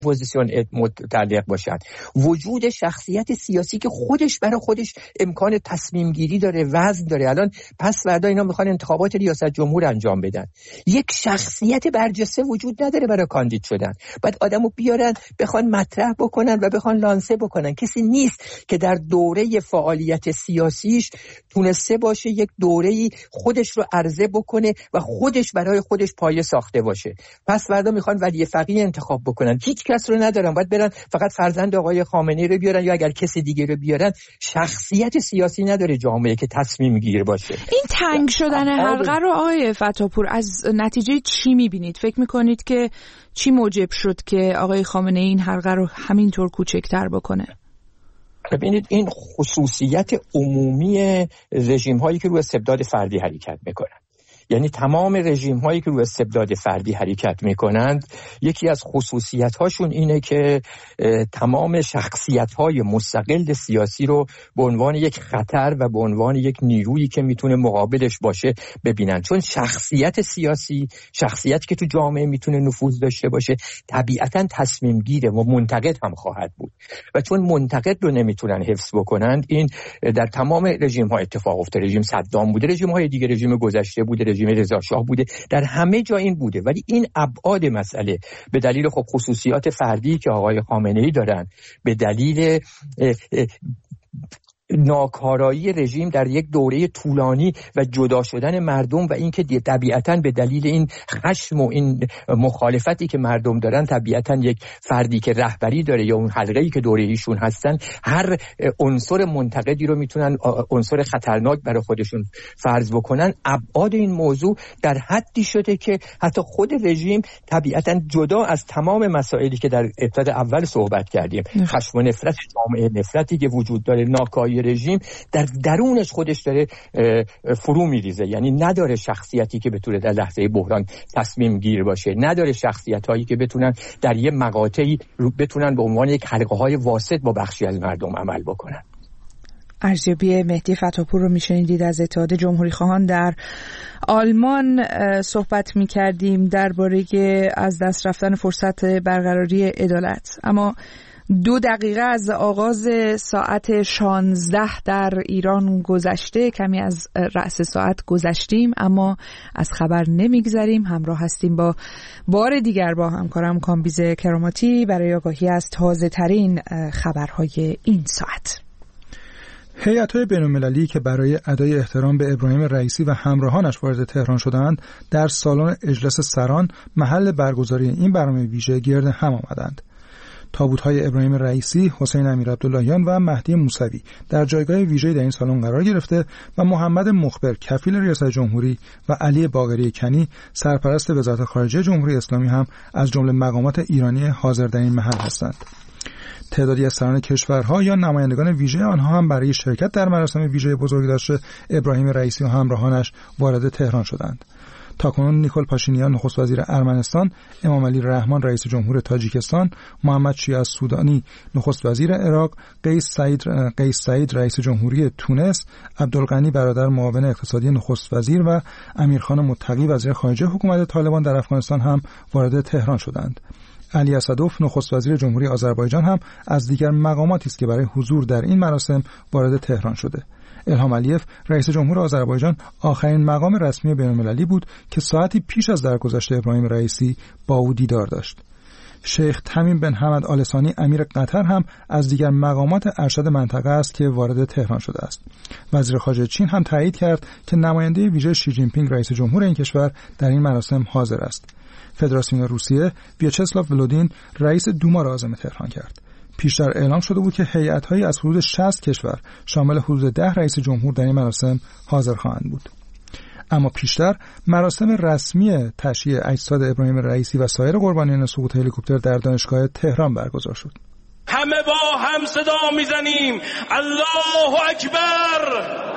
پوزیشن متعلق باشن. وجود شخصیت سیاسی که خودش برای خودش امکان تصمیم گیری داره، وزن داره. الان پس فردا اینا میخوان انتخابات ریاست جمهور انجام بدن، یک شخصیت برجسته وجود نداره برای کاندید شدن. بعد آدمو بیارن بخوان مطرح بکنن و بخوان لانسه بکنن. کسی نیست که در دوره فعالیت سیاسیش تونسته باشه یک دوره‌ای خودش رو عرضه بکنه و خودش برای خودش پایه ساخته باشه. پس فردا میخوان ولی فقیه انتخاب بکنن، هیچ کس رو ندارن، باید برن فقط فرزند آقای خامنه‌ای رو بیارن یا اگر کسی دیگه رو بیارن. شخصیت سیاسی نداره جامعه که تصمیم گیر باشه. این تنگ شدن حلقه رو آقای فتاپور از نتیجه چی میبینید؟ فکر میکنید که چی موجب شد که آقای خامنه‌ای این حلقه رو همینطور کوچکتر بکنه؟ ببینید، این خصوصیت عمومی رژیم هایی که روی استبداد فردی حرکت میکنن، یعنی تمام رژیم هایی که روی استبداد فردی حرکت میکنند، یکی از خصوصیت هاشون اینه که تمام شخصیت های مستقل سیاسی رو به عنوان یک خطر و به عنوان یک نیرویی که میتونه مقابلش باشه ببینن. چون شخصیت سیاسی، شخصیت که تو جامعه میتونه نفوذ داشته باشه، طبیعتاً تصمیم گیره و منتقد هم خواهد بود و چون منتقد رو نمیتونن حفظ بکنند، این در تمام رژیم ها اتفاق افتاده. رژیم صدام بوده، رژیم های دیگه، رژیم گذشته بوده، رژیم رضا شاه بوده، در همه جا این بوده. ولی این ابعاد مسئله به دلیل خب خصوصیات فردی که آقای خامنه‌ای دارن، به دلیل ناکارایی رژیم در یک دوره طولانی و جدا شدن مردم و اینکه طبیعتاً به دلیل این خشم و این مخالفتی که مردم دارن، طبیعتاً یک فردی که رهبری داره یا اون حلقه‌ای که دوره ایشون هستن، هر عنصر منتقدی رو میتونن عنصر خطرناک برای خودشون فرض بکنن. ابعاد این موضوع در حدی شده که حتی خود رژیم طبیعتاً جدا از تمام مسائلی که در ابتدای اول صحبت کردیم، خشم و نفرت جامعه، نفرتی که وجود داره، ناکاری رژیم در درونش خودش داره فرو میریزه. یعنی نداره شخصیتی که بتونه در لحظه بحران تصمیم گیر باشه، نداره شخصیت هایی که بتونن در یه مقاطعی بتونن به عنوان یک حلقه های واسط با بخشی از مردم عمل بکنن. ارزیابی مهدی فتاپور رو میشنیدید از اتحاد جمهوری خواهان در آلمان. صحبت میکردیم درباره از دست رفتن فرصت برقراری عدالت، اما 2 دقیقه از آغاز ساعت 16 در ایران گذشته، کمی از رأس ساعت گذشتیم اما از خبر نمیگذریم. همراه هستیم با بار دیگر با همکارم کامبیز کراماتی برای آگاهی از تازه ترین خبرهای این ساعت. هیئت‌های بین‌المللی که برای ادای احترام به ابراهیم رئیسی و همراهانش وارد تهران شدند، در سالن اجلاس سران محل برگزاری این برنامه ویژه گرد هم آمدند. تابوت‌های ابراهیم رئیسی، حسین امیرعبداللهیان و مهدی موسوی در جایگاه ویژه‌ای در این سالن قرار گرفته و محمد مخبر کفیل ریاست جمهوری و علی باقری کنی سرپرست وزارت خارجه جمهوری اسلامی هم از جمله مقامات ایرانی حاضر در این محل هستند. تعدادی از سران کشورها یا نمایندگان ویژه آنها هم برای شرکت در مراسم ویژه بزرگداشت ابراهیم رئیسی و همراهانش وارد تهران شدند. تاکنون نیکول پاشینیان نخست وزیر ارمنستان، امامعلی رحمان رئیس جمهور تاجیکستان، محمد شیعه سودانی نخست وزیر عراق، قیس سعید رئیس جمهوری تونس، عبدالغنی برادر معاون اقتصادی نخست وزیر و امیرخان متقی وزیر خارجه حکومت طالبان در افغانستان هم وارد تهران شدند. علی اسدوف نخست وزیر جمهوری آذربایجان هم از دیگر مقاماتی است که برای حضور در این مراسم وارد تهران شده. الهام علیف رئیس جمهور آذربایجان آخرین مقام رسمی بین‌المللی بود که ساعتی پیش از درگذشت ابراهیم رئیسی با او دیدار داشت. شیخ تمیم بن حمد آل ثانی امیر قطر هم از دیگر مقامات ارشد منطقه است که وارد تهران شده است. وزیر خارجه چین هم تایید کرد که نماینده ویژه شی جین پینگ رئیس جمهور این کشور در این مراسم حاضر است. فدراسیون روسیه ویاچسلاو ولودین رئیس دوما را عازم تهران کرد. پیشتر اعلام شده بود که هیئت‌هایی از حدود 60 کشور شامل حدود 10 رئیس جمهور در این مراسم حاضر خواهند بود. اما پیشتر مراسم رسمی تشییع اجساد ابراهیم رئیسی و سایر قربانیان سقوط هلیکوپتر در دانشگاه تهران برگزار شد. همه با هم صدا میزنیم الله اکبر،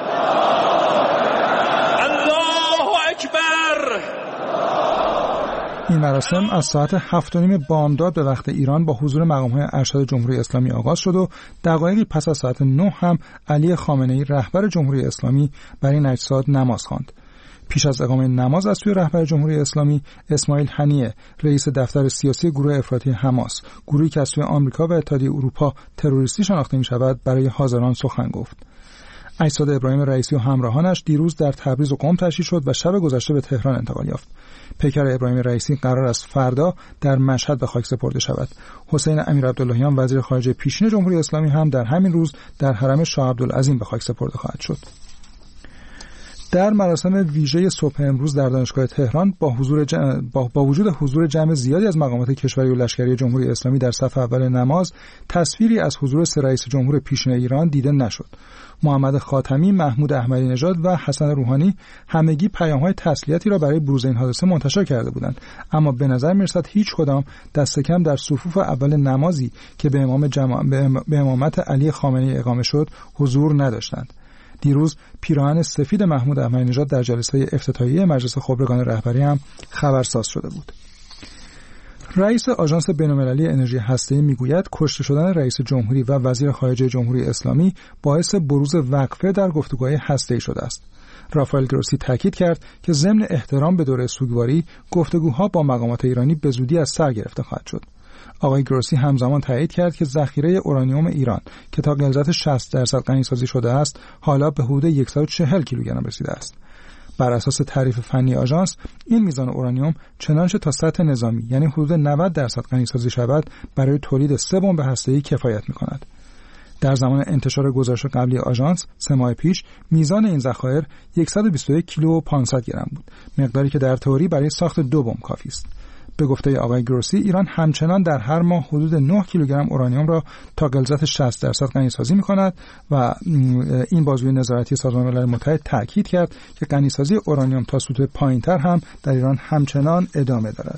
الله اکبر. این مراسم از ساعت 7:30 بامداد به وقت ایران با حضور مقام‌های ارشد جمهوری اسلامی آغاز شد و دقایقی پس از ساعت 9 هم علی خامنه‌ای رهبر جمهوری اسلامی بر این اجساد نماز خواند. پیش از اقامه نماز از سوی رهبر جمهوری اسلامی اسماعیل هنیه، رئیس دفتر سیاسی گروه افراطی حماس، گروهی که از سوی آمریکا و اتحادیه اروپا تروریستی شناخته می‌شود، برای حاضران سخن گفت. اجساد ابراهیم رئیسی و همراهانش دیروز در تبریز و قم تشییع شد و شب گذشته به تهران انتقال یافت. پیکر ابراهیم رئیسی قرار است فردا در مشهد به خاک سپرده شود. حسین امیرعبداللهیان وزیر خارجه پیشین جمهوری اسلامی هم در همین روز در حرم شاه عبدالعظیم به خاک سپرده خواهد شد. در مراسم ویژه صبح امروز در دانشگاه تهران با وجود حضور جمع زیادی از مقامات کشوری و لشکری جمهوری اسلامی در صف اول نماز، تصویری از حضور سه رئیس جمهور پیشین ایران دیده نشد. محمد خاتمی، محمود احمدی نژاد و حسن روحانی همگی پیام‌های تسلیتی را برای بروز این حادثه منتشر کرده بودند، اما به نظر می‌رسد هیچ کدام دست کم در صفوف اول نمازی که به امامت علی خامنه‌ای اقامه شد حضور نداشتند. دیروز پیراهن سفید محمود احمدی نژاد در جلسه افتتاحیه مجلس خبرگان رهبری هم خبرساز شده بود. رئیس آژانس بین‌المللی انرژی هسته‌ای میگوید کشته شدن رئیس جمهوری و وزیر خارجه جمهوری اسلامی باعث بروز وقفه در گفتگوهای هسته‌ای شده است. رافائل گروسی تاکید کرد که ضمن احترام به دوره سوگواری، گفتگوها با مقامات ایرانی به زودی از سر گرفته خواهد شد. آقای گروسی همزمان تایید کرد که ذخیره اورانیوم ایران که تا غلظت 60% غنی‌سازی شده است، حالا به حدود 140 کیلوگرم رسیده است. بر اساس تعریف فنی آژانس، این میزان اورانیوم چنانچه تا سطح نظامی یعنی حدود 90% غنی‌سازی شود برای تولید 3 بمب هسته‌ای کفایت می‌کند. در زمان انتشار گزارش قبلی آژانس 3 ماه پیش میزان این ذخایر 121 کیلو و 500 گرم بود، مقداری که در تئوری برای ساخت 2 بمب کافی است. به گفته آقای گروسی، ایران همچنان در هر ماه حدود 9 کیلوگرم اورانیوم را تا غلظت 60% غنی‌سازی می‌کند و این بازوی نظارتی سازمان ملل متحد تاکید کرد که غنی‌سازی اورانیوم تا سطوح پایین‌تر هم در ایران همچنان ادامه دارد.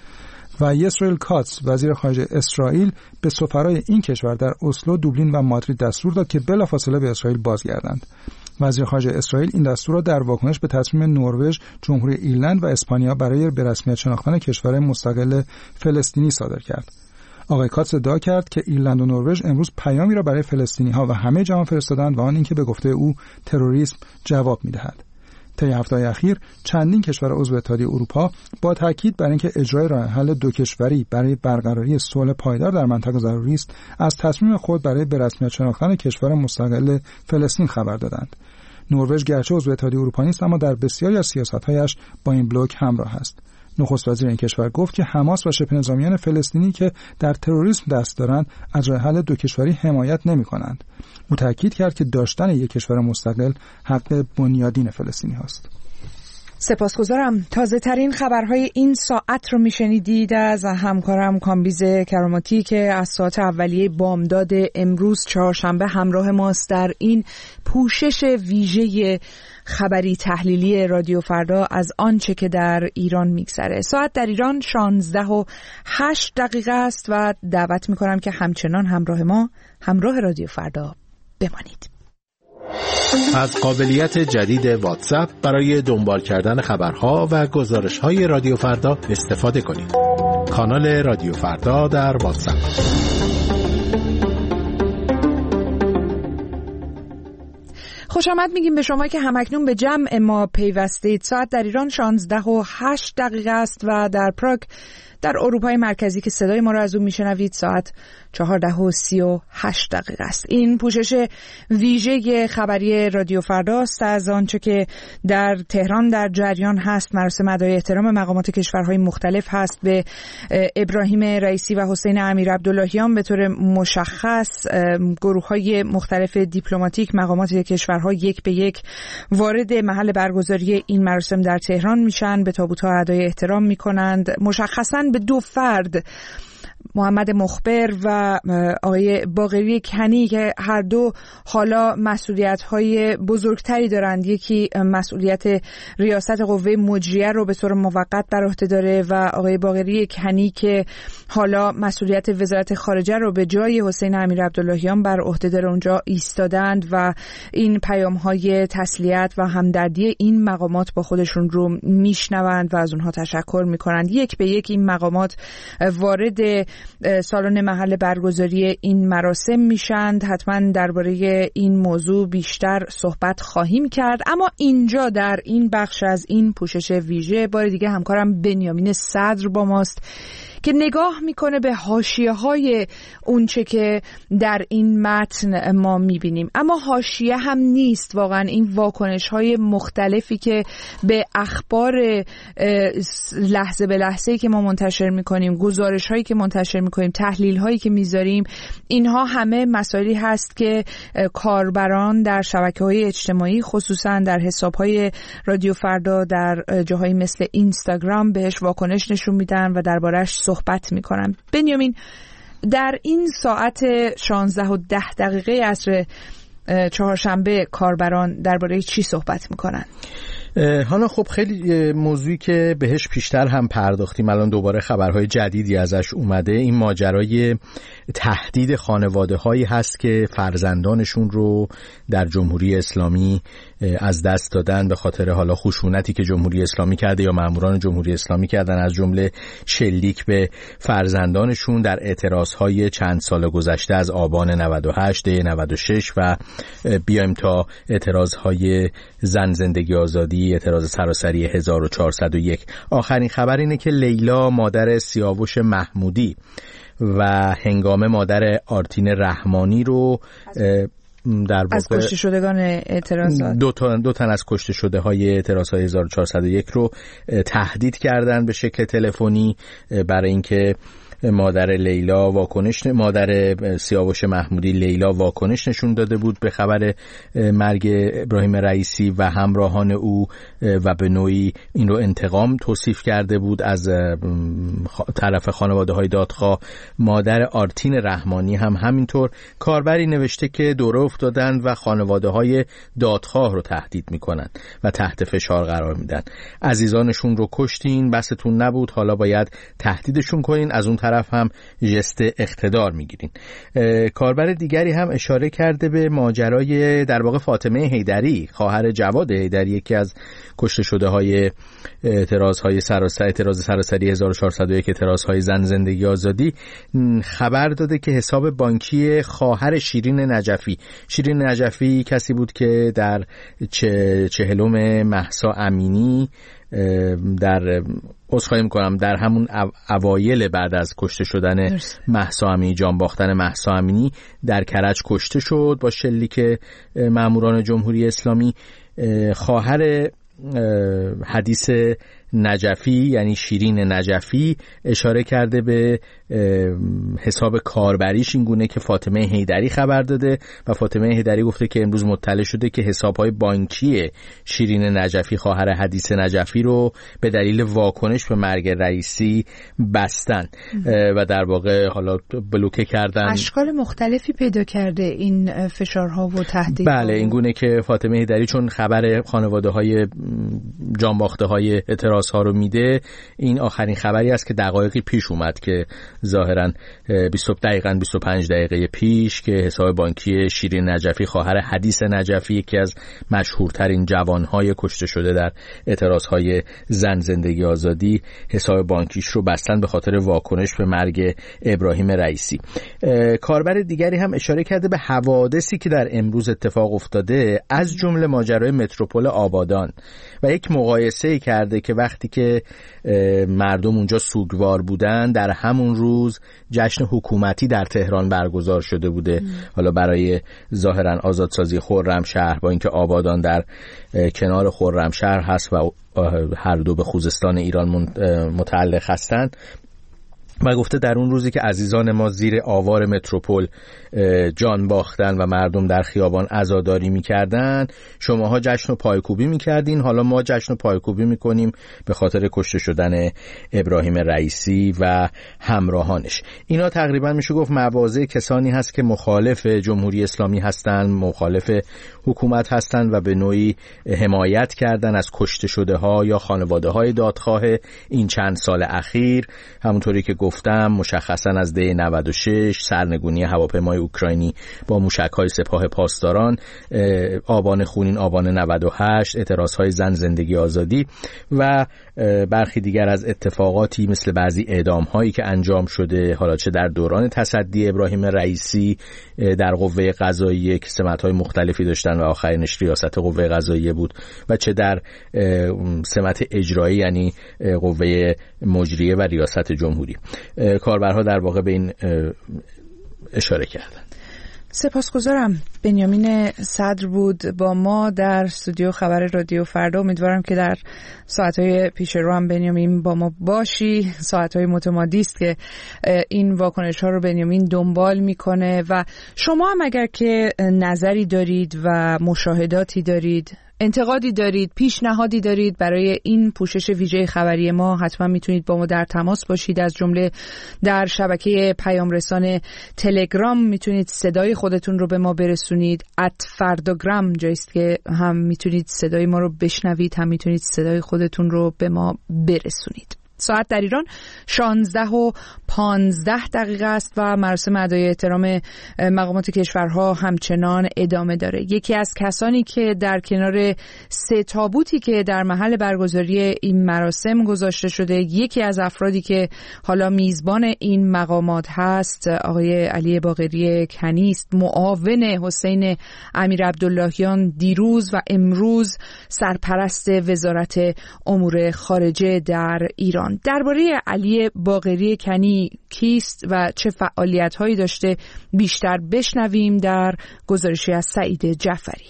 و اسرائیل کاتس، وزیر خارجه اسرائیل، به سفرای این کشور در اسلو، دوبلین و مادرید دستور داد که بلافاصله به اسرائیل بازگردند. وزیر خارجه اسرائیل این دستور را در واکنش به تصمیم نروژ، جمهوری ایرلند و اسپانیا برای به رسمیت شناختن کشور مستقل فلسطینی صادر کرد. آقای کاتس ادعا کرد که ایرلند و نروژ امروز پیامی را برای فلسطینی‌ها و همه جهان فرستادند و آن اینکه به گفته او تروریسم جواب می‌دهد. طی هفته‌های اخیر چندین کشور عضو اتحادیه اروپا با تاکید بر اینکه اجرای راه حل دو کشوری برای برقراری صلح پایدار در منطقه ضروری است، از تصمیم خود برای به رسمیت شناختن کشور مستقل فلسطین خبر دادند. نروژ گرچه عضو اتحادیه اروپا نیست، اما در بسیاری از سیاست‌هایش با این بلوک همراه است. نخست وزیر این کشور گفت که حماس و شبه نظامیان فلسطینی که در تروریسم دست دارند از راه حل دو کشوری حمایت نمی‌کنند. او تاکید کرد که داشتن یک کشور مستقل حق بنیادین فلسطینی هست. سپاسگزارم. تازه ترین خبرهای این ساعت رو میشنیدید از همکارم کامبیز کراماتی که از ساعت اولیه بامداد امروز چهارشنبه همراه ماست در این پوشش ویژه خبری تحلیلی رادیو فردا از آنچه که در ایران میگذره. ساعت در ایران 16:08 است و دعوت میکنم که همچنان همراه رادیو فردا بمانید. از قابلیت جدید واتساپ برای دنبال کردن خبرها و گزارش‌های رادیو فردا استفاده کنید. کانال رادیو فردا در واتساپ. خوش آمد میگیم به شما که همکنون به جمع ما پیوستید. ساعت در ایران 16:08 است و در پراگ در اروپای مرکزی که صدای ما را از اون میشنوید ساعت 14:38 است. این پوشش ویژه خبری رادیو فرداست از آنچه که در تهران در جریان هست. مراسم ادای احترام مقامات کشورهای مختلف هست به ابراهیم رئیسی و حسین امیرعبداللهیان. به طور مشخص گروه‌های مختلف دیپلماتیک مقامات کشورها یک به یک وارد محل برگزاری این مراسم در تهران میشن، به تابوت‌ها ادای احترام میکنند. مشخصاً به دو فرد، محمد مخبر و آقای باقری کنی، که هر دو حالا مسئولیت‌های بزرگتری دارند. یکی مسئولیت ریاست قوه مجریه رو به طور موقت بر عهده داره و آقای باقری کنی که حالا مسئولیت وزارت خارجه رو به جای حسین امیرعبداللهیان بر عهده داره اونجا ایستادند و این پیام‌های تسلیت و همدردی این مقامات با خودشون رو میشنوند و از اونها تشکر میکنند. یک به یک این مقامات وارد سالن محل برگزاری این مراسم میشند. حتما درباره این موضوع بیشتر صحبت خواهیم کرد، اما اینجا در این بخش از این پوشش ویژه بار دیگه همکارم بنیامین صدر با ماست که نگاه میکنه به حاشیه‌های اونچه که در این متن ما میبینیم. اما حاشیه هم نیست واقعا این واکنش‌های مختلفی که به اخبار لحظه به لحظه‌ای که ما منتشر میکنیم، گزارش‌هایی که منتشر میکنیم، تحلیل‌هایی که میذاریم، اینها همه مسائلی هست که کاربران در شبکه‌های اجتماعی، خصوصا در حساب‌های رادیو فردا در جاهایی مثل اینستاگرام بهش واکنش نشون میدن و درباره‌اش صحبت میکنن. بنیامین، در این ساعت 16:10 عصر چهارشنبه کاربران درباره چی صحبت میکنن؟ حالا خب خیلی موضوعی که بهش پیشتر هم پرداختیم، الان دوباره خبرهای جدیدی ازش اومده. این ماجرای تهدید خانواده هایی هست که فرزندانشون رو در جمهوری اسلامی از دست دادن به خاطر حالا خشونتی که جمهوری اسلامی کرده یا ماموران جمهوری اسلامی کردن، از جمله شلیک به فرزندانشون در اعتراضهای چند سال گذشته از آبان 98 دی 96 و بیایم تا اعتراضهای زن زندگی آزادی، اعتراض سراسری 1401. آخرین خبر اینه که لیلا مادر سیاوش محمودی و هنگامه مادر آرتین رحمانی رو در از کشته شدگان اعتراضات دو تن از کشته شده های اعتراضهای 1401 رو تهدید کردن به شکل تلفنی برای اینکه مادر سیاوش محمودی لیلا واکنش نشون داده بود به خبر مرگ ابراهیم رئیسی و همراهان او و به نوعی این رو انتقام توصیف کرده بود از طرف خانواده های دادخواه. مادر آرتین رحمانی هم همینطور کاربری نوشته که دوره افتادن و خانواده های دادخواه رو تهدید میکنن و تحت فشار قرار میدن. عزیزانشون رو کشتین، بستون نبود، حالا باید تهدیدشون کنین، از اون طرف هم ژست اقتدار میگیرین. کاربر دیگری هم اشاره کرده به ماجرای در واقع فاطمه حیدری، خواهر جواد حیدری، یکی از کشته شده های اعتراض سراسری 1401، اعتراض های زن زندگی آزادی، خبر داده که حساب بانکی خواهر شیرین نجفی کسی بود که در 40 مهسا امینی در همون اوایل بعد از کشته شدن مهسا امینی، جان باختن مهسا امینی، در کرج کشته شد با شلیک ماموران جمهوری اسلامی. خواهر حدیث نجفی یعنی شیرین نجفی اشاره کرده به حساب کاربریش این گونه که فاطمه حیدری خبر داده و فاطمه حیدری گفته که امروز مطلع شده که حساب‌های بانکی شیرین نجفی خواهر حدیث نجفی رو به دلیل واکنش به مرگ رئیسی بستن و در واقع حالا بلوکه کردن. اشکال مختلفی پیدا کرده این فشارها و تهدیدها. بله، این گونه که فاطمه حیدری چون خبر خانواده‌های جانباخته‌های اعتراض‌ها رو میده، این آخرین خبری است که دقایقی پیش اومد که ظاهراً 25 دقیقه پیش که حساب بانکی شیرین نجفی خواهر حدیث نجفی، یکی از مشهورترین جوانهای کشته شده در اعتراضهای زن زندگی آزادی، حساب بانکیش رو بستن به خاطر واکنش به مرگ ابراهیم رئیسی. کاربر دیگری هم اشاره کرده به حوادثی که در امروز اتفاق افتاده، از جمله ماجرای متروپول آبادان و یک مقایسه کرده که وقتی که مردم اونجا سوگوار بودن، در همون روز جشن حکومتی در تهران برگزار شده بوده. حالا برای ظاهرا آزادسازی خرمشهر، با اینکه آبادان در کنار خرمشهر هست و هر دو به خوزستان ایران متعلق هستند، و گفته در اون روزی که عزیزان ما زیر آوار متروپول جان باختن و مردم در خیابان عزاداری میکردن، شماها جشن و پایکوبی میکردین، حالا ما جشن و پایکوبی میکنیم به خاطر کشته شدن ابراهیم رئیسی و همراهانش. اینا تقریبا میشه گفت مواضع کسانی هست که مخالف جمهوری اسلامی هستن، مخالف حکومت هستن و به نوعی حمایت کردن از کشته شده ها یا خانواده های دادخواه این چند سال اخیر. همونطوری که گفتم، مشخصا از دی 96 سرنگونی هواپیمای اوکراینی با موشک‌های سپاه پاسداران، آبان خونین آبان 98، اعتراض‌های زن زندگی آزادی و برخی دیگر از اتفاقاتی مثل بعضی اعدام‌هایی که انجام شده، حالا چه در دوران تصدی ابراهیم رئیسی در قوه قضاییه که سمت‌های مختلفی داشتن و آخرینش ریاست قوه قضاییه بود و چه در سمت اجرایی یعنی قوه مجریه و ریاست جمهوری. کاربرها در واقع به این اشاره کردن. سپاسگزارم. بنیامین صدر بود با ما در استودیو خبر رادیو فردا. امیدوارم که در ساعتهای پیش رو هم بنیامین با ما باشی. ساعتهای متمادی است که این واکنش ها رو بنیامین دنبال میکنه و شما هم اگر که نظری دارید و مشاهداتی دارید، انتقادی دارید، پیشنهادی دارید برای این پوشش ویژه خبری ما، حتما میتونید با ما در تماس باشید. از جمله در شبکه پیام رسان تلگرام میتونید صدای خودتون رو به ما برسونید. @فرداگرام جاییست که هم میتونید صدای ما رو بشنوید، هم میتونید صدای خودتون رو به ما برسونید. ساعت در ایران 16:15 است و مراسم ادای احترام مقامات کشورها همچنان ادامه داره. یکی از کسانی که در کنار 3 تابوتی که در محل برگزاری این مراسم گذاشته شده، یکی از افرادی که حالا میزبان این مقامات هست آقای علی باقری کنی است، معاون حسین امیر عبداللهیان، دیروز و امروز سرپرست وزارت امور خارجه در ایران. درباره علی باقری کنی کیست و چه فعالیت‌هایی داشته بیشتر بشنویم در گزارشی از سعید جعفری.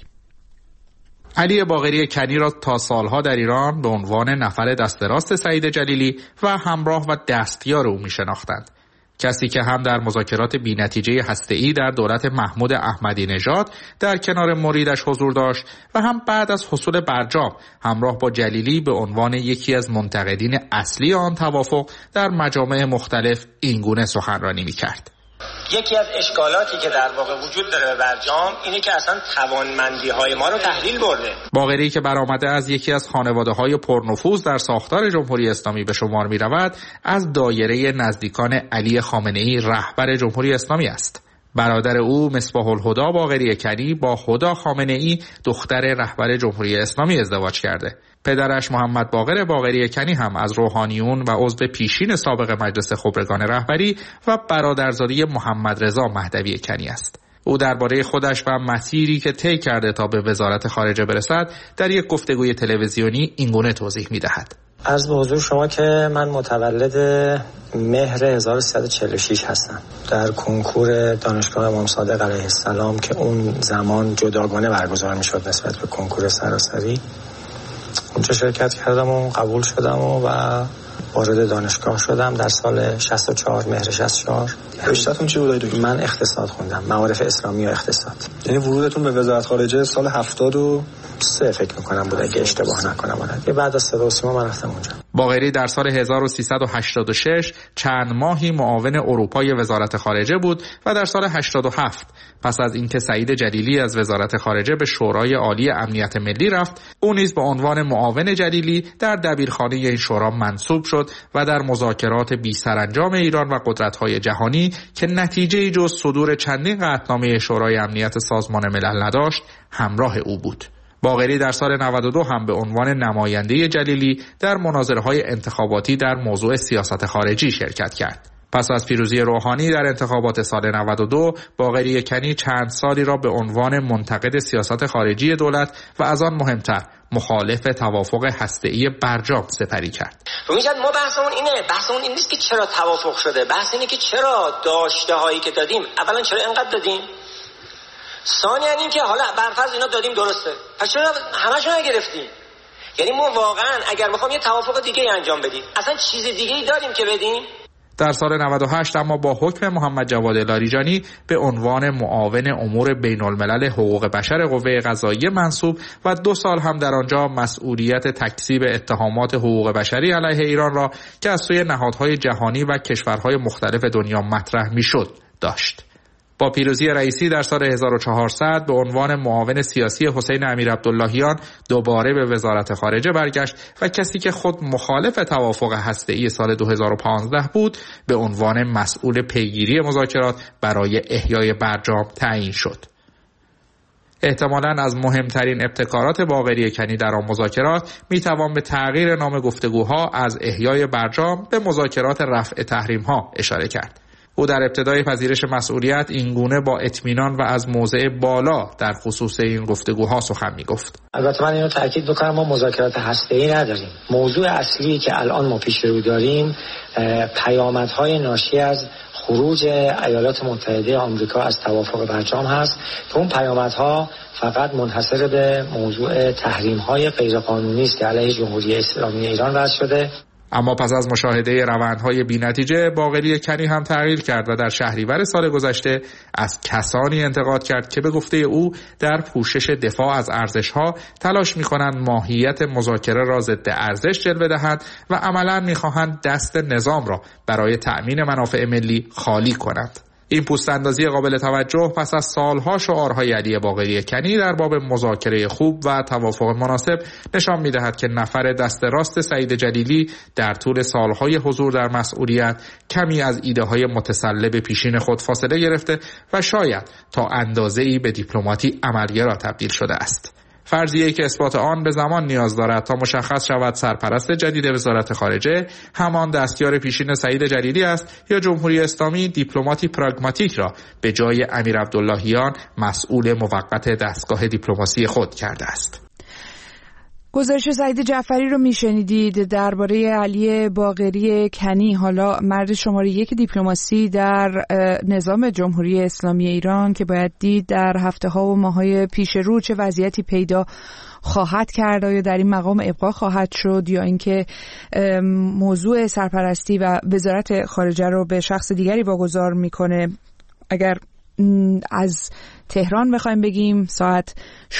علی باقری کنی را تا سالها در ایران به عنوان نفر دست راست سعید جلیلی و همراه و دستیار او می‌شناختند. کسی که هم در مذاکرات بی‌نتیجه هسته‌ای در دولت محمود احمدی نژاد در کنار مریدش حضور داشت و هم بعد از حصول برجام همراه با جلیلی به عنوان یکی از منتقدین اصلی آن توافق در مجامع مختلف اینگونه سخنرانی می‌کرد. یکی از اشکالاتی که در واقع وجود داره به برجام اینه که اصلا توانمندی‌های ما رو تحلیل برده. باقری که برآمده از یکی از خانواده‌های پرنفوذ در ساختار جمهوری اسلامی به شمار می‌رود، از دایره نزدیکان علی خامنه‌ای رهبر جمهوری اسلامی است. برادر او مصباح الهدی باقری کنی با هدی خامنه‌ای دختر رهبر جمهوری اسلامی ازدواج کرده. پدرش محمد باقر باقری کنی هم از روحانیون و عضو پیشین سابق مجلس خبرگان رهبری و برادرزاده محمد رضا مهدوی کنی است. او درباره خودش و مسیری که طی کرده تا به وزارت خارجه برسد در یک گفتگوی تلویزیونی اینگونه توضیح می‌دهد. عرض به حضور شما که من متولد مهر 1346 هستم. در کنکور دانشگاه امام صادق علیه السلام که اون زمان جداگانه برگزار می‌شد نسبت به کنکور سراسری، اونجا شرکت کردم و قبول شدم و وارد دانشگاه شدم در سال 64 مهر 64. رشته‌تون چی بود؟ من اقتصاد خوندم، معارف اسلامی و اقتصاد. یعنی ورودتون به وزارت خارجه سال 73 فکر می‌کنم بود اگه اشتباه نکنم. یه بعد از صدا و سیما من رفتم اونجا. باقری در سال 1386 چند ماهی معاون اروپای وزارت خارجه بود و در سال 87 پس از اینکه سعید جلیلی از وزارت خارجه به شورای عالی امنیت ملی رفت، او نیز به عنوان معاون جلیلی در دبیرخانه این شورا منصوب شد و در مذاکرات بی سرانجام ایران و قدرت‌های جهانی که نتیجه‌ای جز صدور چندین قطعنامه شورای امنیت سازمان ملل نداشت، همراه او بود. باقری در سال 92 هم به عنوان نماینده جلیلی در مناظره‌های انتخاباتی در موضوع سیاست خارجی شرکت کرد. پس از پیروزی روحانی در انتخابات سال 92، باقری کنی چند سالی را به عنوان منتقد سیاست خارجی دولت و از آن مهمتر مخالف توافق هسته‌ای برجام سپری کرد. رومیزد ما بحثمون اینه، بحثمون این نیست که چرا توافق شده، بحث اینه که چرا داشته هایی که دادیم، اولا چرا اینقدر دادیم، ثانیاً این که حالا برفرض اینا دادیم درسته، پس چرا همه‌شو نگرفتیم؟ یعنی ما واقعا اگر بخوام یه توافق دیگه انجام بدیم، اصلا چیز دیگه‌ای داریم که بدیم؟ در سال 98 اما با حکم محمد جواد لاریجانی به عنوان معاون امور بین الملل حقوق بشر قوه قضاییه منصوب و 2 سال هم در آنجا مسئولیت تکذیب اتهامات حقوق بشری علیه ایران را که از سوی نهادهای جهانی و کشورهای مختلف دنیا مطرح می‌شد داشت. با پیروزی رئیسی در سال 1400 به عنوان معاون سیاسی حسین امیرعبداللهیان دوباره به وزارت خارجه برگشت و کسی که خود مخالف توافق هسته‌ای سال 2015 بود به عنوان مسئول پیگیری مذاکرات برای احیای برجام تعیین شد. احتمالاً از مهمترین ابتکارات باقری کنی در آن مذاکرات میتوان به تغییر نام گفتگوها از احیای برجام به مذاکرات رفع تحریم‌ها اشاره کرد. او در ابتدای پذیرش مسئولیت اینگونه با اطمینان و از موضع بالا در خصوص این گفتگوها سخن میگفت. البته من اینو تاکید بکنم ما مذاکرات هسته‌ای نداریم. موضوع اصلی که الان ما پیش رو داریم پیامدهای ناشی از خروج ایالات متحده آمریکا از توافق برجام هست که اون پیامدها فقط منحصر به موضوع تحریم‌های غیرقانونی است که علیه جمهوری اسلامی ایران وضع شده. اما پس از مشاهده روندهای بی‌نتیجه باقری کنی هم تغییر کرد و در شهریور سال گذشته از کسانی انتقاد کرد که به گفته او در پوشش دفاع از ارزش‌ها تلاش می‌کنند ماهیت مذاکره را ضد ارزش جلوه دهند و عملاً می‌خواهند دست نظام را برای تأمین منافع ملی خالی کنند. این پوست‌اندازی قابل توجه پس از سالها شعارهای علی باقری کنی در باب مذاکره خوب و توافق مناسب نشان می‌دهد که نفر دست راست سعید جلیلی در طول سالهای حضور در مسئولیت کمی از ایده‌های متسلب پیشین خود فاصله گرفته و شاید تا اندازه‌ای به دیپلماتی عملگرا تبدیل شده است. فرضیه‌ای که اثبات آن به زمان نیاز دارد تا مشخص شود سرپرست جدید وزارت خارجه همان دستیار پیشین سعید جلیلی است یا جمهوری اسلامی دیپلماتی پراگماتیک را به جای امیرعبداللهیان مسئول موقت دستگاه دیپلماسی خود کرده است. گزارش سعید جعفری رو میشنیدید درباره علی باقری کنی، حالا مرد شماره 1 دیپلماسی در نظام جمهوری اسلامی ایران که باید دید در هفته‌ها و ماه‌های پیش رو چه وضعیتی پیدا خواهد کرد، یا در این مقام ابقا خواهد شد یا اینکه موضوع سرپرستی و وزارت خارجه رو به شخص دیگری واگذار میکنه. اگر از تهران بخوایم بگیم ساعت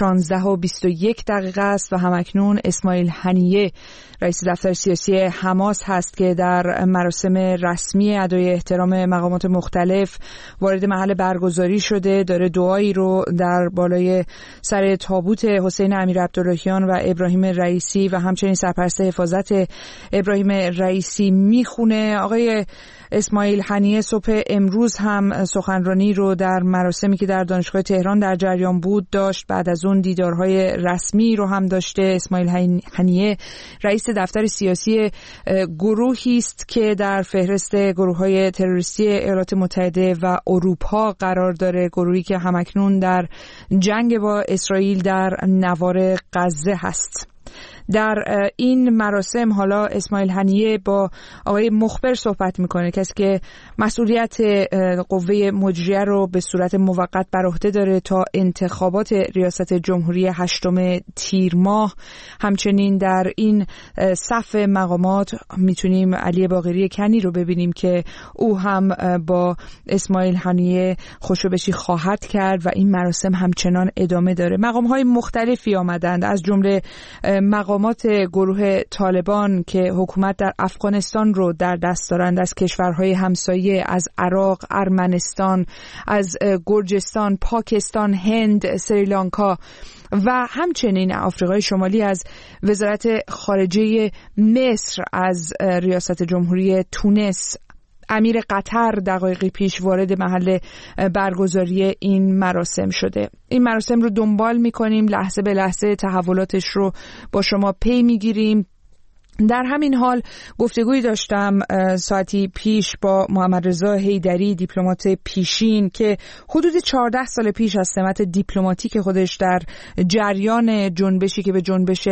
16:21 است و همکنون اسماعیل هنیه رئیس دفتر سیاسی حماس هست که در مراسم رسمی ادای احترام مقامات مختلف وارد محل برگزاری شده، داره دعایی رو در بالای سر تابوت حسین امیرعبداللهیان و ابراهیم رئیسی و همچنین سرپرست حفاظت ابراهیم رئیسی میخونه. آقای اسماعیل هنیه صبح امروز هم سخنرانی رو در مراسمی که در دانشگاه تهران در جریان بود داشت. بعد از اون دیدارهای رسمی رو هم داشته. اسماعیل هنیه رئیس دفتر سیاسی گروهی است که در فهرست گروه‌های تروریستی ایالات متحده و اروپا قرار داره، گروهی که همکنون در جنگ با اسرائیل در نوار غزه هست. در این مراسم حالا اسماعیل هنیه با آقای مخبر صحبت میکنه، کسی که مسئولیت قوه مجریه رو به صورت موقت بر عهده داره تا انتخابات ریاست جمهوری 8 تیر ماه. همچنین در این صف مقامات میتونیم علی باقری کنی رو ببینیم که او هم با اسماعیل هنیه خوشوبشی خواهد کرد و این مراسم همچنان ادامه داره. مقام‌های مختلفی آمدند، از جمله مقامات گروه طالبان که حکومت در افغانستان رو در دست دارند، از کشورهای همسایه، از عراق، ارمنستان، از گرجستان، پاکستان، هند، سریلانکا و همچنین آفریقای شمالی، از وزارت خارجه مصر، از ریاست جمهوری تونس. امیر قطر دقایقی پیش وارد محل برگزاری این مراسم شده. این مراسم رو دنبال می‌کنیم، لحظه به لحظه تحولاتش رو با شما پی می‌گیریم. در همین حال گفتگویی داشتم ساعتی پیش با محمد رضا حیدری، دیپلمات پیشین که حدود 14 سال پیش از سمت دیپلماتیک خودش در جریان جنبشی که به جنبش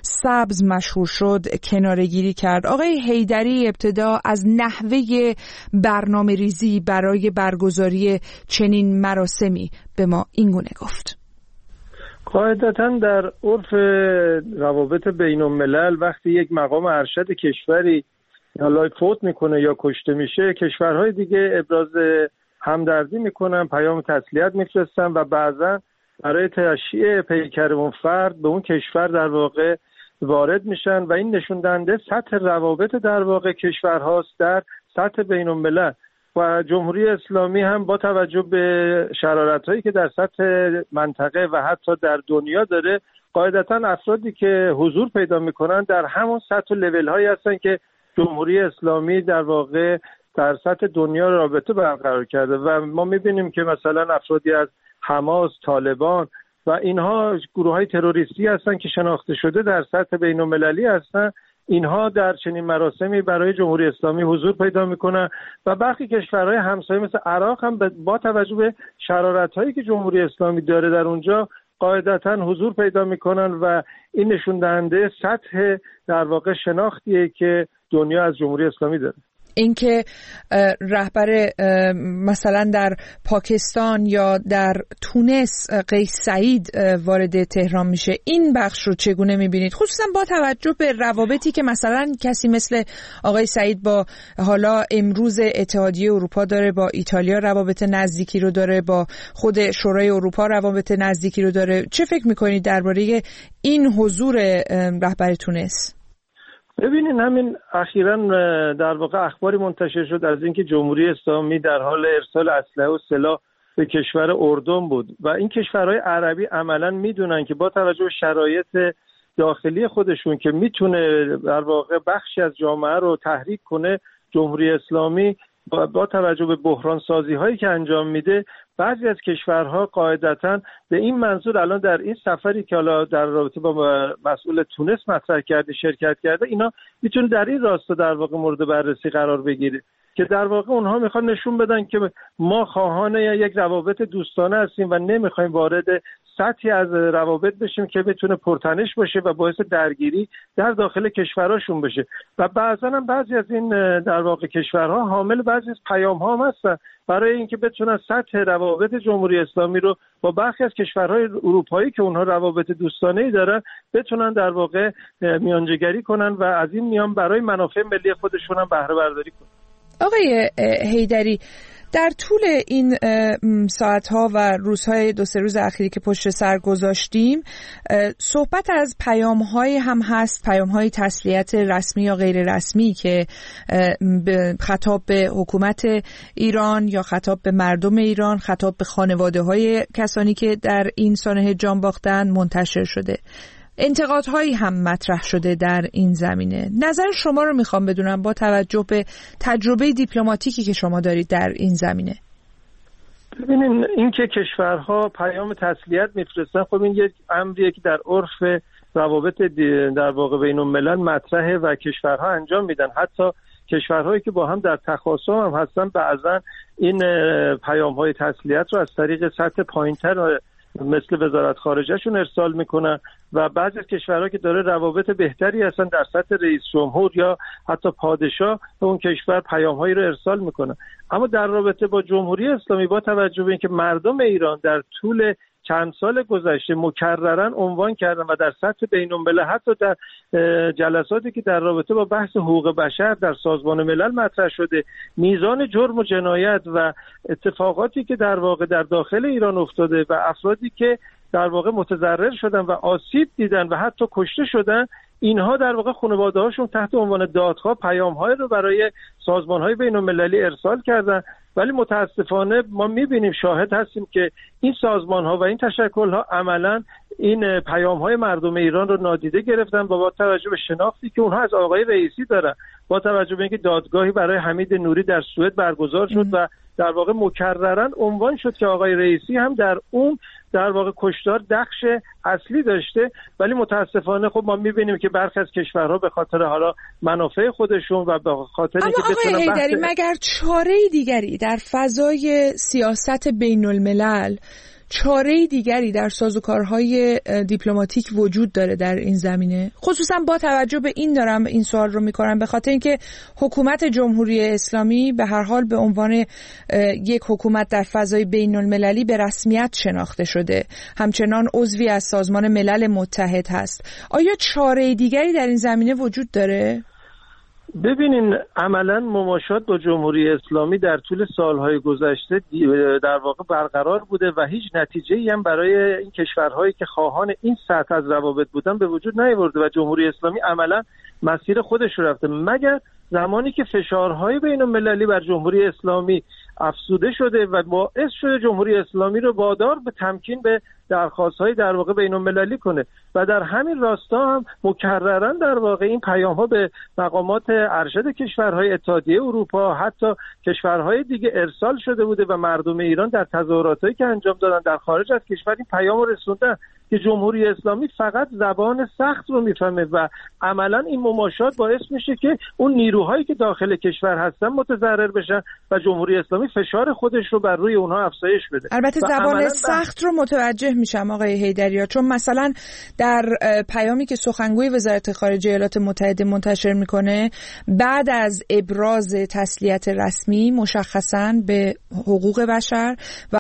سبز مشهور شد کناره‌گیری کرد. آقای حیدری ابتدا از نحوه برنامه‌ریزی برای برگزاری چنین مراسمی به ما اینگونه گفت. قاعدتاً در عرف روابط بین الملل وقتی یک مقام ارشد کشوری حالا فوت میکنه یا کشته میشه، کشورهای دیگه ابراز همدردی میکنن، پیام تسلیت میفرستن و بعضا برای تشییع پیکر اون فرد به اون کشور در واقع وارد میشن و این نشون دهنده سطح روابط در واقع کشورهاست در سطح بین الملل. و جمهوری اسلامی هم با توجه به شرارت‌هایی که در سطح منطقه و حتی در دنیا داره، قاعدتاً افرادی که حضور پیدا می‌کنن در همون سطح و لول‌هایی هستن که جمهوری اسلامی در واقع در سطح دنیا رابطه برقرار کرده و ما می‌بینیم که مثلا افرادی از حماس، طالبان و اینها گروه‌های تروریستی هستن که شناخته شده در سطح بین‌المللی هستن. اینها در چنین مراسمی برای جمهوری اسلامی حضور پیدا میکنن و برخی کشورهای همسایه مثل عراق هم با توجه به شرارت‌هایی که جمهوری اسلامی داره در اونجا قاعدتاً حضور پیدا میکنن و این نشون دهنده سطح در واقع شناختیه که دنیا از جمهوری اسلامی داره. اینکه رهبر مثلا در پاکستان یا در تونس قیس سعید وارد تهران میشه، این بخش رو چگونه میبینید؟ خصوصا با توجه به روابطی که مثلا کسی مثل آقای سعید با حالا امروز اتحادیه اروپا داره، با ایتالیا روابط نزدیکی رو داره، با خود شورای اروپا روابط نزدیکی رو داره. چه فکر میکنید درباره این حضور رهبر تونس؟ ببینین همین اخیراً در واقع اخباری منتشر شد از اینکه جمهوری اسلامی در حال ارسال اسلحه و سلاح به کشور اردن بود و این کشورهای عربی عملاً میدونن که با توجه به شرایط داخلی خودشون که میتونه در واقع بخشی از جامعه رو تحریک کنه، جمهوری اسلامی با توجه به بحران سازی هایی که انجام میده بعضی از کشورها قاعدتاً به این منظور الان در این سفری که حالا در رابطه با مسئول تونس مطرح کرده شرکت کرده، اینا میتونه در این راستا در واقع مورد بررسی قرار بگیره که در واقع اونها میخوان نشون بدن که ما خواهان یک روابط دوستانه هستیم و نمیخوایم وارد سطحی از روابط بشیم که بتونه پرتنش باشه و باعث درگیری در داخل کشورهاشون بشه و بعضا هم بعضی از این در واقع کشورها حامل بعضی از پیام‌ها هم هستن برای اینکه بتونن سطح روابط جمهوری اسلامی رو با برخی از کشورهای اروپایی که اونها روابط دوستانه‌ای دارن بتونن در واقع میانجیگری کنن و از این میان برای منافع ملی خودشون هم بهره برداری کنن. آقای حیدری، در طول این ساعتها و روزهای 2-3 روز اخیری که پشت سر گذاشتیم صحبت از پیام‌های هم هست، پیام‌های تسلیت رسمی یا غیر رسمی که خطاب به حکومت ایران یا خطاب به مردم ایران، خطاب به خانواده‌های کسانی که در این سانحه جان باختن منتشر شده. انتقادهایی هم مطرح شده در این زمینه. نظر شما رو میخوام بدونم با توجه به تجربه دیپلماتیکی که شما دارید در این زمینه. ببینین این که کشورها پیام تسلیت میفرستن، خب این یک امریه که در عرف روابط در واقع بین الملل مطرحه و کشورها انجام میدن. حتی کشورهایی که با هم در تخاصم هم هستن بعضا این پیام‌های تسلیت رو از طریق سطح پایین‌تر مثل وزارت خارجهشون ارسال میکنن و بعضی از کشورها که داره روابط بهتری هستن در سطح رئیس جمهور یا حتی پادشاه به اون کشور پیام‌هایی رو ارسال میکنن. اما در رابطه با جمهوری اسلامی با توجه به اینکه مردم ایران در طول چند سال گذشته مکررن عنوان کردن و در سطح بین‌الملل حتی در جلساتی که در رابطه با بحث حقوق بشر در سازمان ملل مطرح شده، میزان جرم و جنایت و اتفاقاتی که در واقع در داخل ایران افتاده و افرادی که در واقع متضرر شدن و آسیب دیدن و حتی کشته شدن، اینها در واقع خانواده‌هاشون تحت عنوان دادخواه پیام‌های رو برای سازمان‌های بین‌المللی ارسال کردن. ولی متاسفانه ما می‌بینیم، شاهد هستیم که این سازمان‌ها و این تشکل‌ها عملاً این پیام‌های مردم ایران رو نادیده گرفتن و با توجه به شناختی که اونها از آقای رئیسی دارن، با توجه به اینکه دادگاهی برای حمید نوری در سوئد برگزار شد و در واقع مکرراً عنوان شد که آقای رئیسی هم در اون در واقع کشتار نقش اصلی داشته، ولی متاسفانه خب ما می‌بینیم که برخی از کشورها به خاطر حالا منافع خودشون و به خاطر اینکه بتونن حیدری مگر چاره دیگری در فضای سیاست بین‌الملل، چاره دیگری در سازوکارهای دیپلماتیک وجود داره در این زمینه؟ خصوصا با توجه به این دارم این سوال رو میکنم به خاطر اینکه حکومت جمهوری اسلامی به هر حال به عنوان یک حکومت در فضای بین المللی به رسمیت شناخته شده، همچنان عضوی از سازمان ملل متحد هست. آیا چاره دیگری در این زمینه وجود داره؟ ببینین عملا مماشات با جمهوری اسلامی در طول سالهای گذشته در واقع برقرار بوده و هیچ نتیجه‌ای هم برای این کشورهایی که خواهان این سطح از روابط بودن به وجود نیاورده و جمهوری اسلامی عملا مسیر خودش رو رفته، مگر زمانی که فشارهای بین‌المللی بر جمهوری اسلامی افزوده شده و باعث شده جمهوری اسلامی رو وادار به تمکین به درخواست‌های در واقع بین‌المللی کنه و در همین راستا هم مکرراً در واقع این پیام‌ها به مقامات ارشد کشورهای اتحادیه اروپا حتی کشورهای دیگه ارسال شده بوده و مردم ایران در تظاهراتایی که انجام دادن در خارج از کشور این پیام رو رسوندن که جمهوری اسلامی فقط زبان سخت رو میفهمه و عملاً این مماشات باعث میشه که اون نیروهایی که داخل کشور هستن متضرر بشن و جمهوری اسلامی فشار خودش رو بر روی اونها افزایش بده. البته زبان سخت رو متوجه میشم آقای حیدری‌ها، چون مثلا در پیامی که سخنگوی وزارت خارجه ایالات متحده منتشر میکنه بعد از ابراز تسلیت رسمی مشخصاً به حقوق بشر و